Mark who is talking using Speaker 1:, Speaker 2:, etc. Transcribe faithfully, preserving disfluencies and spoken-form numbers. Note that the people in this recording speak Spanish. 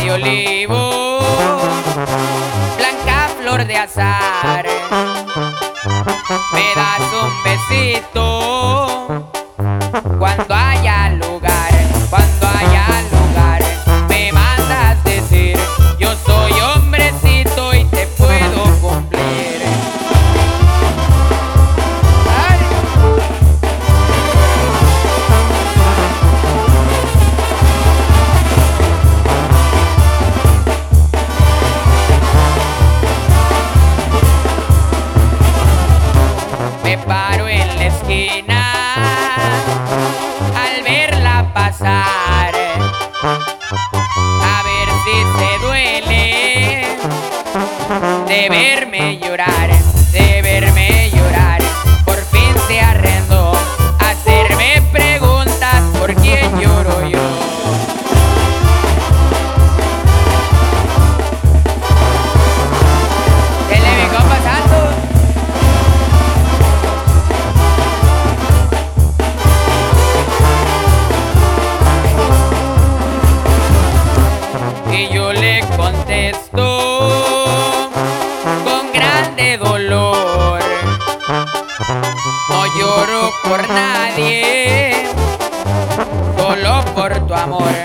Speaker 1: de olivo, blanca flor de azar. Me das un besito cuando haya lugar, cuando haya lugar. Me mandas decir, yo soy hombrecito y te puedo cumplir. Ay. Me paro en la esquina al verla pasar, a ver si se duele de verme llorar, de verme llorar. Por fin se arrendó a hacerme preguntas por quién lloro yo. ¿Qué le vengo pasando? Y yo le contesto con grande dolor: no lloro por nadie, solo por tu amor.